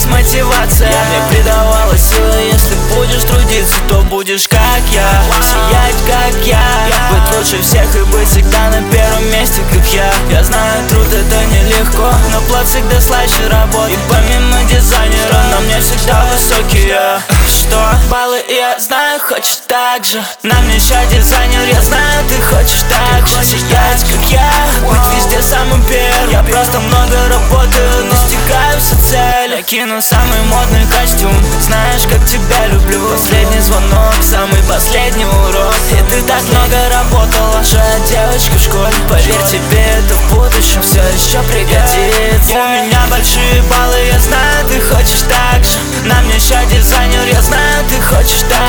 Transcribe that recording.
есть мотивация. Мне придавала силы, если будешь трудиться, то будешь как я, сиять как я, быть лучше всех и быть всегда на первом месте, как я. Я знаю, труд это нелегко, но плат всегда слаще работы. И помимо дизайнера на мне всегда высокие что? Баллы, я знаю, хочешь так же. На мне еще дизайнер, я знаю, ты хочешь так же. Сиять как я, быть везде самым первым. Я просто много работаю, достигаю все цели. Я кину самый модный костюм, знаешь, как тебя люблю. Последний звонок, самый последний урок. И ты так много работала, лучшая девочка в школе. Поверь, тебе это в будущем все еще пригодится. У меня большие баллы, я знаю, ты хочешь так же. На мне еще дизайнер, я знаю, ты хочешь так